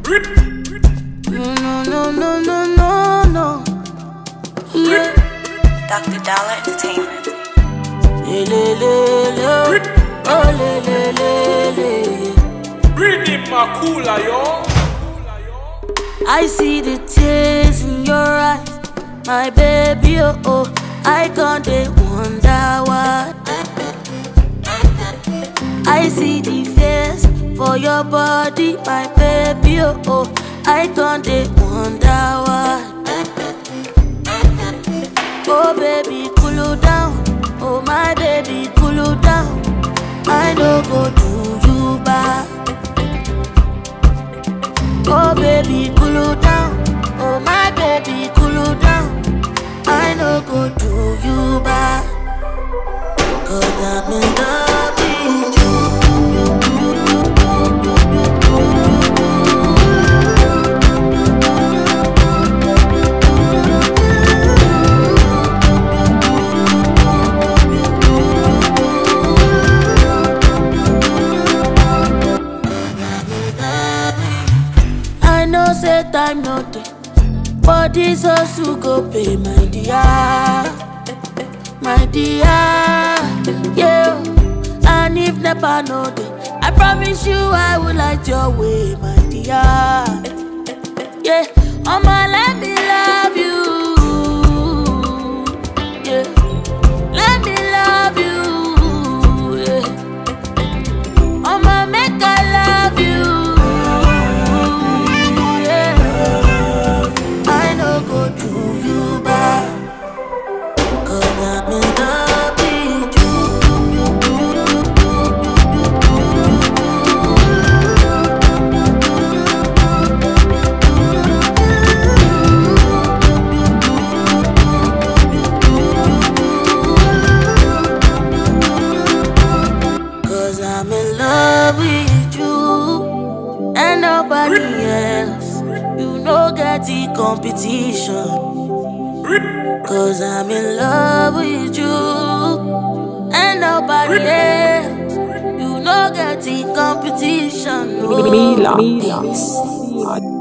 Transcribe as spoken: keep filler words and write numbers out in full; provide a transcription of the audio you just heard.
No, no, no, no, no, no, no. Yeah. Doctor Dollar Entertainment. Le, le, le, le. Oh, le, le, le, le. Reading Makula, yo. I see the tears in your eyes, my baby, oh, oh. I can't they wonder why. I see the face for your body, my baby, oh, oh. I can't they wonder why. Oh baby, cool down. Oh my baby, cool down. I no go do you bad. Oh baby, cool down. Oh my baby, cool down. I no go do you bad. 'Cause I'm in love with you. I know say time no day, but this also go pay, my dear, my dear, yeah. And if never know day, I promise you I will light your way, my dear, yeah. I'ma let me love you, yeah. Let me love you, yeah. I'ma make I love you. I'm in love with you and nobody else. You know get the competition. 'Cause I'm in love with you and nobody else. You know get the competition. No. Mila. Mila.